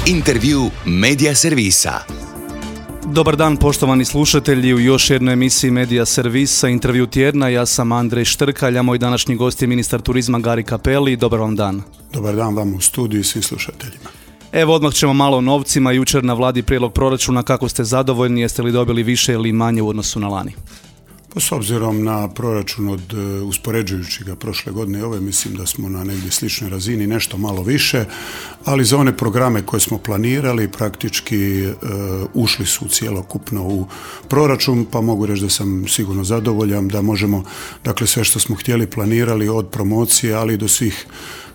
Intervju Medija servisa. Dobar dan poštovani slušatelji u još jednoj emisiji Medija servisa, intervju tjedna. Ja sam Andrej Štrkalj, a moj današnji gost je ministar turizma Gari Cappelli. Dobar vam dan. Dobar dan vam u studiju i svim slušateljima. Evo, odmah ćemo malo o novcima. Jučer na vladi prijedlog proračuna. Kako ste zadovoljni? Jeste li dobili više ili manje u odnosu na lani? Pa s obzirom na proračun od uspoređujući ga prošle godine i ove, mislim da smo na negdje sličnoj razini, nešto malo više, ali za one programe koje smo planirali praktički ušli su cjelokupno u proračun, pa mogu reći da sam sigurno zadovoljan da možemo, dakle sve što smo htjeli planirali od promocije, ali do svih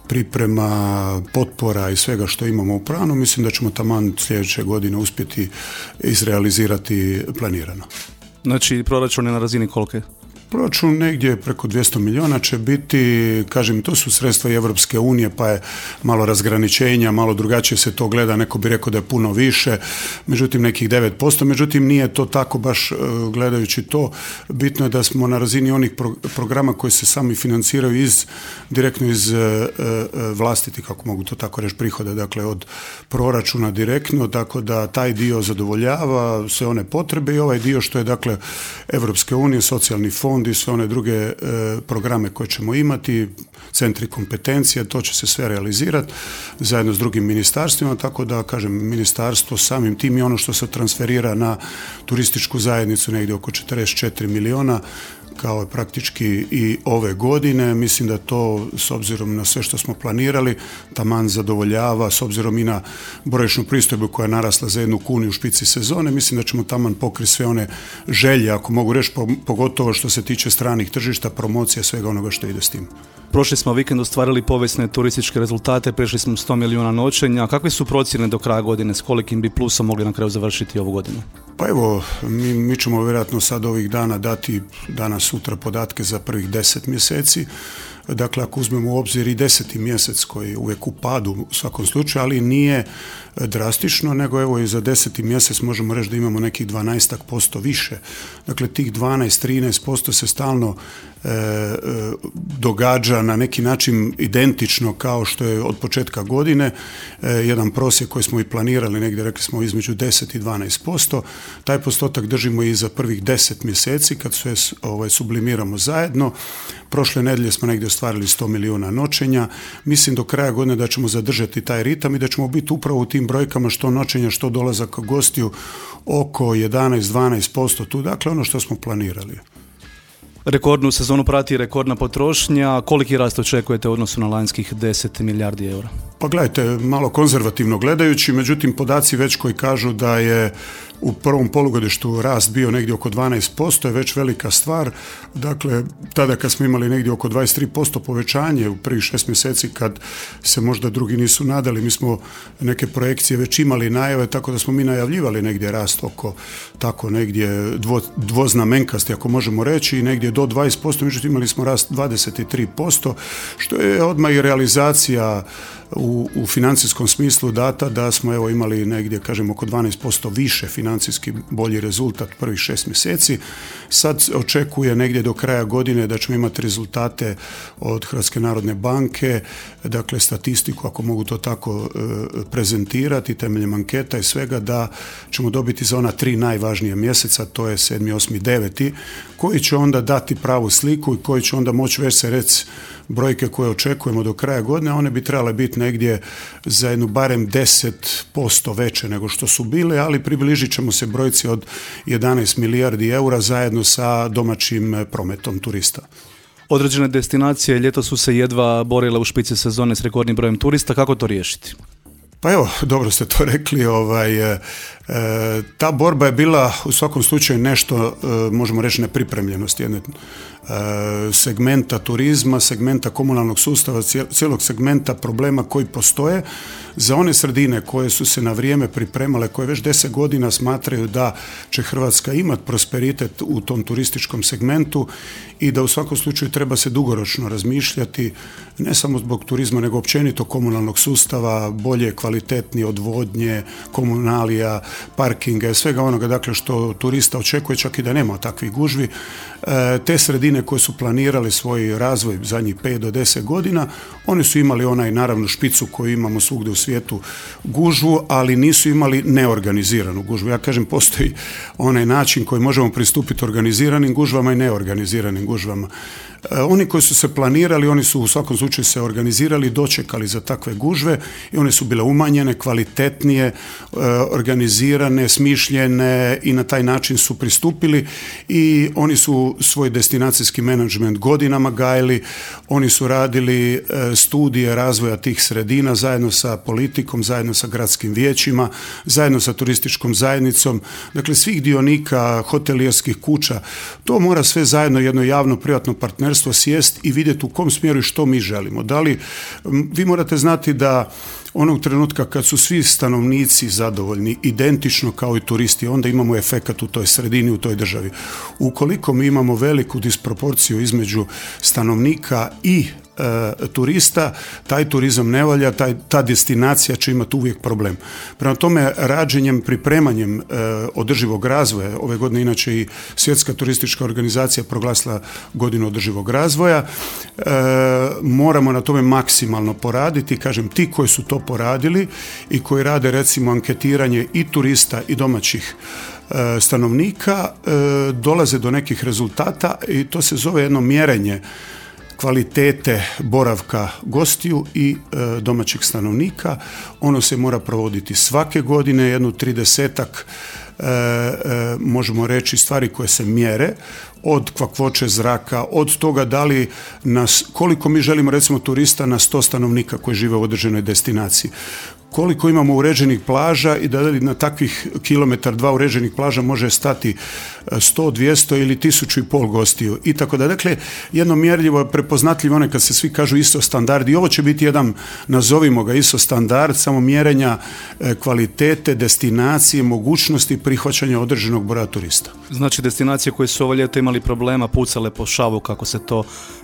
priprema, potpora i svega što imamo u planu, mislim da ćemo taman sljedeće godine uspjeti izrealizirati planirano. Znači, proračun je na razini kolike? Proračun negdje preko 200 milijuna će biti, kažem, to su sredstva Evropske unije, pa je malo razgraničenja, malo drugačije se to gleda, neko bi rekao da je puno više, međutim nekih 9%, međutim nije to tako baš gledajući to. Bitno je da smo na razini onih programa koji se sami financiraju direktno iz vlastiti, kako mogu to tako reći, prihoda, dakle od proračuna direktno, tako da taj dio zadovoljava sve one potrebe i ovaj dio što je dakle Evropske unije, socijalni fond i sve one druge programe koje ćemo imati, centri kompetencija, to će se sve realizirati zajedno s drugim ministarstvima, tako da, kažem, ministarstvo samim tim i ono što se transferira na turističku zajednicu negdje oko 44 milijuna, kao je praktički i ove godine. Mislim da to, s obzirom na sve što smo planirali, taman zadovoljava, s obzirom i na boravišnu pristojbu koja je narasla za 1 kunu u špici sezone, mislim da ćemo taman pokriti sve one želje, ako mogu reći, pogotovo što se tiče stranih tržišta, promocija, svega onoga što ide s tim. Prošli smo vikend ostvarili povijesne turističke rezultate, prešli smo 100 milijuna noćenja. Kakve su procjene do kraja godine, s kolikim bi plusom mogli na kraju završiti ovu godinu? Pa evo, mi ćemo vjerojatno sad ovih dana dati danas sutra podatke za prvih 10 mjeseci. Dakle, ako uzmemo u obzir i 10. mjesec koji je uvijek u padu u svakom slučaju, ali nije drastično, nego evo i za 10. mjesec možemo reći da imamo nekih 12% više. Dakle, tih 12-13% se stalno događa na neki način identično kao što je od početka godine. Jedan prosjek koji smo i planirali, negdje rekli smo između 10 i 12%. Taj postotak držimo i za prvih 10 mjeseci kad sve sublimiramo zajedno. Prošle nedjelje smo negdje ostvarili 100 milijuna noćenja. Mislim do kraja godine da ćemo zadržati taj ritam i da ćemo biti upravo u tim brojkama što noćenja, što dolazak gostiju oko 11-12% tu. Dakle, ono što smo planirali. Rekordnu sezonu prati rekordna potrošnja. Koliki rast očekujete u odnosu na lanjskih 10 milijardi eura? Pa gledajte, malo konzervativno gledajući, međutim podaci već koji kažu da je u prvom polugodištu rast bio negdje oko 12%, je već velika stvar. Dakle, tada kad smo imali negdje oko 23% povećanje u prvih 6 mjeseci kad se možda drugi nisu nadali, mi smo neke projekcije već imali najave, tako da smo mi najavljivali negdje rast oko tako negdje dvoznamenkasti, ako možemo reći, i negdje do 20%, međutim imali smo rast 23%, što je odmah i realizacija u financijskom smislu data da smo evo imali negdje, kažem, oko 12% više financijski bolji rezultat prvih 6 mjeseci. Sad očekuje negdje do kraja godine da ćemo imati rezultate od Hrvatske narodne banke, dakle statistiku, ako mogu to tako prezentirati temeljem anketa i svega, da ćemo dobiti za ona 3 najvažnija mjeseca, to je 7., 8., 9., koji će onda dati pravu sliku i koji će onda moći već se reći brojke koje očekujemo do kraja godine, one bi trebale biti negdje za jednu barem 10% veće nego što su bile, ali približit ćemo se brojci od 11 milijardi eura zajedno sa domaćim prometom turista. Određene destinacije ljeto su se jedva borile u špici sezone s rekordnim brojem turista. Kako to riješiti? Pa evo, dobro ste to rekli, ta borba je bila u svakom slučaju nešto, možemo reći, nepripremljenosti jedne segmenta turizma, segmenta komunalnog sustava, cijelog segmenta problema koji postoje. Za one sredine koje su se na vrijeme pripremale, koje već 10 godina smatraju da će Hrvatska imati prosperitet u tom turističkom segmentu i da u svakom slučaju treba se dugoročno razmišljati, ne samo zbog turizma, nego općenito komunalnog sustava, bolje, kvalitetnije odvodnje, komunalija, parkinga, svega onoga, dakle, što turista očekuje, čak i da nema takvih gužvi. Te sredine koje su planirale svoj razvoj zadnjih 5 do 10 godina, oni su imali onaj, naravno, špicu koju imamo svugdje u svijetu, svijetu gužvu, ali nisu imali neorganiziranu gužvu. Ja kažem, postoji onaj način koji možemo pristupiti organiziranim gužvama i neorganiziranim gužvama. Oni koji su se planirali, oni su u svakom slučaju se organizirali, dočekali za takve gužve i one su bile umanjene, kvalitetnije, organizirane, smišljene i na taj način su pristupili i oni su svoj destinacijski menadžment godinama gajili, oni su radili studije razvoja tih sredina zajedno sa politikom, zajedno sa gradskim vijećima, zajedno sa turističkom zajednicom, dakle svih dionika, hotelijerskih kuća. To mora sve zajedno jedno javno-privatno partnerstvo sjest i vidjeti u kom smjeru i što mi želimo. Da li, vi morate znati da onog trenutka kad su svi stanovnici zadovoljni, identično kao i turisti, onda imamo efekat u toj sredini, u toj državi. Ukoliko mi imamo veliku disproporciju između stanovnika i turista, taj turizam ne valja, ta destinacija će imati uvijek problem. Prema tome, rađenjem, pripremanjem održivog razvoja, ove godine inače i Svjetska turistička organizacija proglasila godinu održivog razvoja, moramo na tome maksimalno poraditi. Kažem, ti koji su to poradili i koji rade recimo anketiranje i turista i domaćih stanovnika, dolaze do nekih rezultata i to se zove jedno mjerenje kvalitete boravka gostiju i domaćih stanovnika. Ono se mora provoditi svake godine, jedno 30-ak možemo reći stvari koje se mjere, od kakvoće zraka, od toga da li koliko mi želimo recimo turista na 100 stanovnika koji žive u određenoj destinaciji, koliko imamo uređenih plaža i da li na takvih kilometar, 2 uređenih plaža može stati 100, 200 ili 1500 gostiju i tako da. Dakle, jedno mjerljivo, prepoznatljivo, one kad se svi kažu ISO standard i ovo će biti jedan, nazovimo ga ISO standard, samo mjerenja kvalitete, destinacije, mogućnosti prihvaćanja određenog broja turista. Znači, destinacije koje su ovo ljeto imali problema, pucale po šavu, kako se to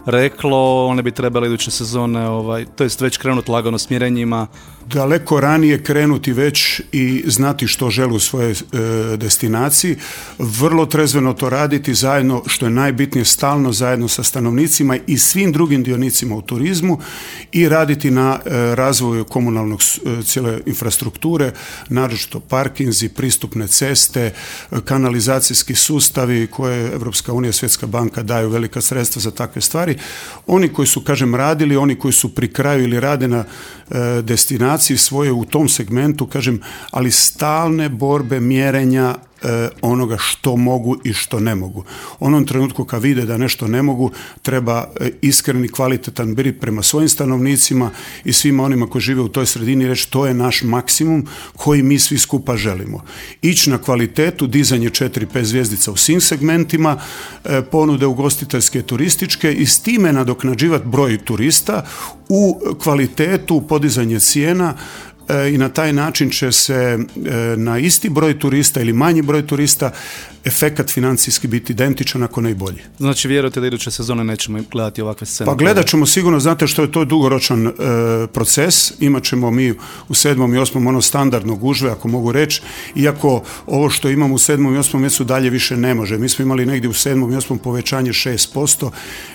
reklo, one bi trebale iduće sezone, to jest već krenuti lagano s mjerenjima. Daleko ranije krenuti već i znati što žele u svojoj destinaciji, vrlo trezveno to raditi zajedno, što je najbitnije, stalno zajedno sa stanovnicima i svim drugim dionicima u turizmu i raditi na razvoju komunalnog cijele infrastrukture, naročito parkinzi, pristupne ceste, kanalizacijski sustavi koje Europska unija, Svjetska banka daju velika sredstva za takve stvari. Oni koji su, kažem, radili, oni koji su pri kraju ili rade na destinaciji svoje u tom segmentu, kažem, ali stalne borbe, mjerenja onoga što mogu i što ne mogu. U onom trenutku kad vide da nešto ne mogu, treba iskreni, kvalitetan biti prema svojim stanovnicima i svima onima koji žive u toj sredini reći to je naš maksimum koji mi svi skupa želimo. Ići na kvalitetu, dizanje 4-5 zvjezdica u svim segmentima, ponude ugostiteljske, turističke i s time nadoknađivati broj turista u kvalitetu, podizanje cijena i na taj način će se na isti broj turista ili manji broj turista efekat financijski biti identičan, ako ne i bolji. Znači, vjerujete da iduće sezone nećemo gledati ovakve scene? Pa gledat ćemo sigurno, znate što je to dugoročan proces, imat ćemo mi u 7. i 8. ono standardno gužve, ako mogu reći, iako ovo što imamo u 7. i 8. mjesecu dalje više ne može. Mi smo imali negdje u 7. i 8. povećanje 6%,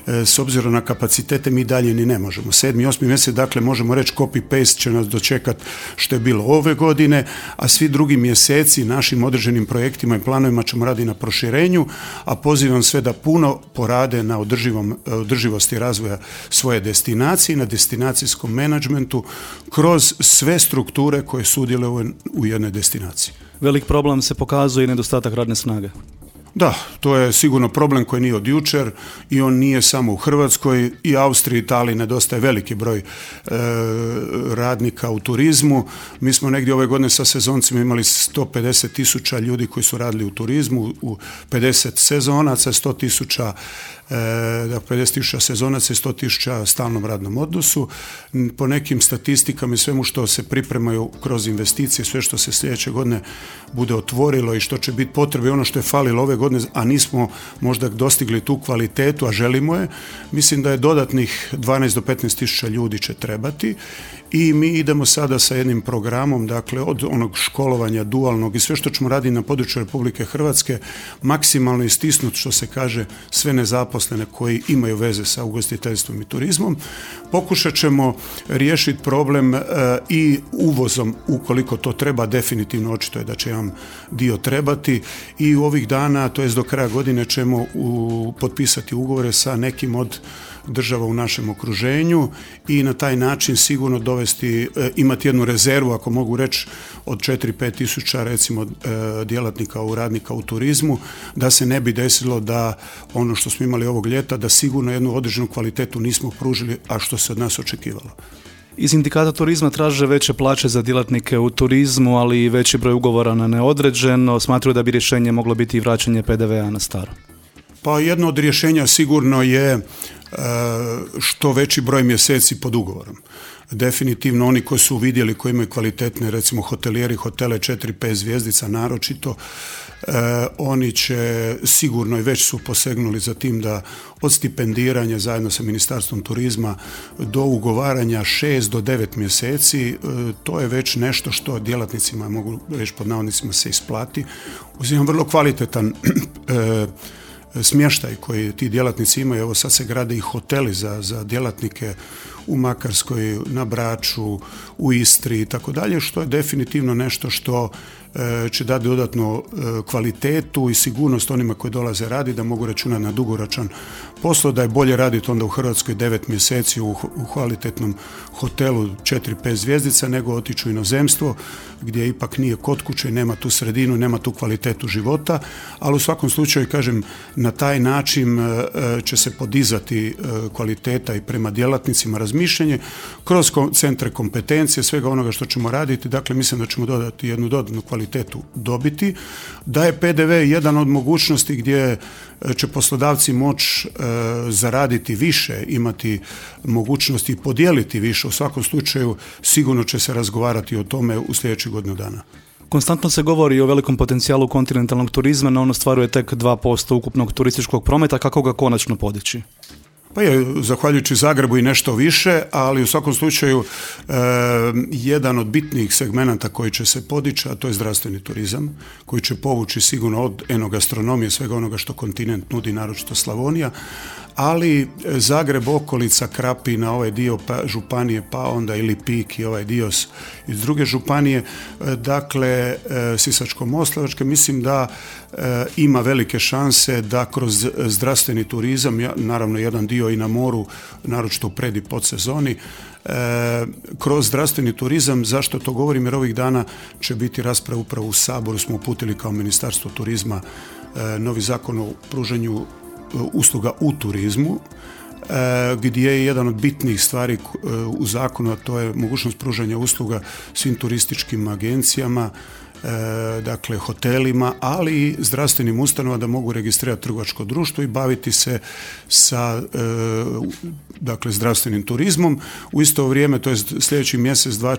s obzirom na kapacitete mi dalje ni ne možemo. 7. i 8. mjesec, dakle, možemo reći copy-paste će nas dočekati što je bilo ove godine, a svi drugi mjeseci našim određenim projektima i planovima ćemo raditi na proširenju, a pozivam sve da puno porade na održivosti razvoja svoje destinacije, na destinacijskom menadžmentu kroz sve strukture koje sudjeluju u jednoj destinaciji. Velik problem se pokazuje i nedostatak radne snage. Da, to je sigurno problem koji nije od jučer i on nije samo u Hrvatskoj, i Austriji i Italiji nedostaje veliki broj radnika u turizmu. Mi smo negdje ove godine sa sezoncima imali 150.000 ljudi koji su radili u turizmu, u 50 sezonaca, 100.000 50.000 sezonaca i 100.000 stalnom radnom odnosu. Po nekim statistikama i svemu što se pripremaju kroz investicije, sve što se sljedeće godine bude otvorilo i što će biti potrebe, ono što je falilo ove godine, a nismo možda dostigli tu kvalitetu, a želimo je, mislim da je dodatnih 12 do 15.000 ljudi će trebati i mi idemo sada sa jednim programom, dakle od onog školovanja dualnog i sve što ćemo raditi na području Republike Hrvatske, maksimalno istisnuti, što se kaže, sve nezaposlene koji imaju veze sa ugostiteljstvom i turizmom. Pokušat ćemo riješiti problem i uvozom, ukoliko to treba, definitivno očito je da će vam dio trebati, i u ovih dana, to jest do kraja godine, ćemo potpisati ugovore sa nekim od država u našem okruženju i na taj način sigurno imati jednu rezervu, ako mogu reći, od 4-5 tisuća recimo djelatnika, radnika u turizmu, da se ne bi desilo da ono što smo imali ovog ljeta, da sigurno jednu određenu kvalitetu nismo pružili, a što se od nas očekivalo. I sindikata turizma traže veće plaće za djelatnike u turizmu, ali i veći broj ugovora na neodređeno. Smatraju da bi rješenje moglo biti i vraćanje PDV-a na staro. Pa jedno od rješenja sigurno je što veći broj mjeseci pod ugovorom. Definitivno oni koji su vidjeli, koji imaju kvalitetne, recimo hotelijeri, hotele 4-5 zvjezdica naročito, oni će sigurno i već su posegnuli za tim da od stipendiranja zajedno sa Ministarstvom turizma do ugovaranja 6 do 9 mjeseci, to je već nešto što djelatnicima, mogu reći pod navodnicima, se isplati. Uzimam vrlo kvalitetan smještaj koji ti djelatnici imaju. Evo sad se grade i hoteli za djelatnike u Makarskoj, na Braču, u Istri i tako dalje, što je definitivno nešto što će dati dodatnu kvalitetu i sigurnost onima koji dolaze raditi, da mogu računati na dugoročan posao, da je bolje raditi onda u Hrvatskoj 9 mjeseci u kvalitetnom hotelu 4-5 zvjezdica nego otići u inozemstvo gdje ipak nije kod kuće, nema tu sredinu, nema tu kvalitetu života, ali u svakom slučaju, kažem, na taj način će se podizati kvaliteta i prema djelatnicima, razmišljanje kroz centre kompetencije, svega onoga što ćemo raditi. Dakle, mislim da ćemo dodati jednu dodatnu kvalitetu dobiti, da je PDV jedan od mogućnosti gdje će poslodavci moći zaraditi više, imati mogućnosti podijeliti više. U svakom slučaju sigurno će se razgovarati o tome u sljedećih godinu dana. Konstantno se govori o velikom potencijalu kontinentalnog turizma, no on ostvaruje tek 2% ukupnog turističkog prometa. Kako ga konačno podići? Pa je, zahvaljujući Zagrebu i nešto više, ali u svakom slučaju jedan od bitnijih segmenata koji će se podići, a to je zdravstveni turizam, koji će povući sigurno od enogastronomije, svega onoga što kontinent nudi, naročito Slavonija, ali Zagreb, okolica, Krapina, ovaj dio županije, pa onda i Lipik i ovaj dio iz druge županije, dakle Sisačko-moslavačke, mislim da ima velike šanse da kroz zdravstveni turizam, naravno jedan dio i na moru, naročito u pred i podsezoni, kroz zdravstveni turizam. Zašto to govorim? Jer ovih dana će biti rasprava upravo u Saboru, smo uputili kao Ministarstvo turizma novi zakon o pružanju usluga u turizmu, gdje je jedan od bitnih stvari u zakonu, a to je mogućnost pružanja usluga svim turističkim agencijama, dakle hotelima, ali i zdravstvenim ustanovama da mogu registrirati trgovačko društvo i baviti se sa dakle zdravstvenim turizmom. U isto vrijeme, to je sljedeći mjesec, dva,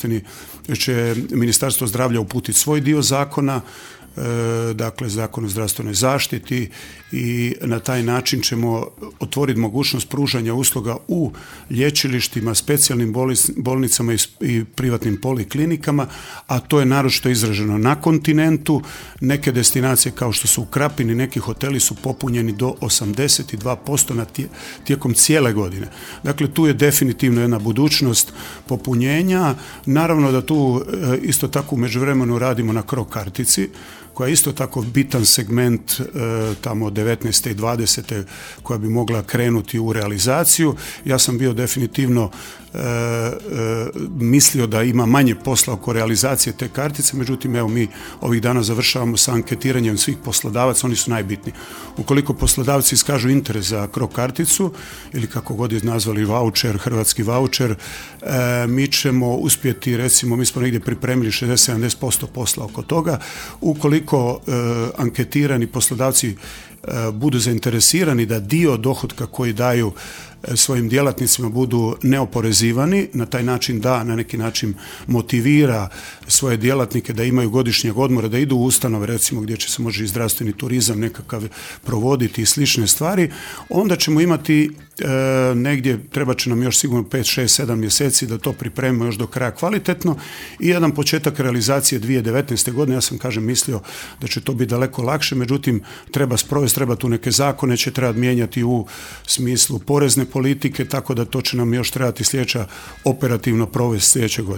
će Ministarstvo zdravlja uputiti svoj dio zakona, dakle Zakon o zdravstvenoj zaštiti, i na taj način ćemo otvoriti mogućnost pružanja usluga u lječilištima, specijalnim bolnicama i privatnim poliklinikama, a to je naročito izraženo na kontinentu. Neke destinacije kao što su u Krapini, neki hoteli su popunjeni do 82% tijekom cijele godine. Dakle, tu je definitivno jedna budućnost popunjenja. Naravno da tu isto tako u međuvremenu radimo na CRO kartici, koja je isto tako bitan segment tamo 19. i 20. koja bi mogla krenuti u realizaciju. Ja sam bio definitivno mislio da ima manje posla oko realizacije te kartice, međutim evo mi ovih dana završavamo sa anketiranjem svih poslodavaca, oni su najbitniji. Ukoliko poslodavci iskažu interes za CRO karticu ili kako god je nazvali voucher, hrvatski voucher, mi ćemo uspjeti, recimo mi smo negdje pripremili 60-70% posla oko toga. Ukoliko anketirani poslodavci budu zainteresirani da dio dohotka koji daju svojim djelatnicima budu neoporezivani, na taj način da na neki način motivira svoje djelatnike da imaju godišnjeg odmora, da idu u ustanove recimo gdje će se može i zdravstveni turizam nekakav provoditi i slične stvari, onda ćemo imati negdje, treba će nam još sigurno 5, 6, 7 mjeseci da to pripremimo još do kraja kvalitetno i jedan početak realizacije 2019. godine. Ja sam mislio da će to biti daleko lakše, međutim treba sprovesti, treba tu neke zakone će trebati mijenjati u smislu porezne politike, tako da to će nam još trebati sljedeća operativno provesti sljedeće godine.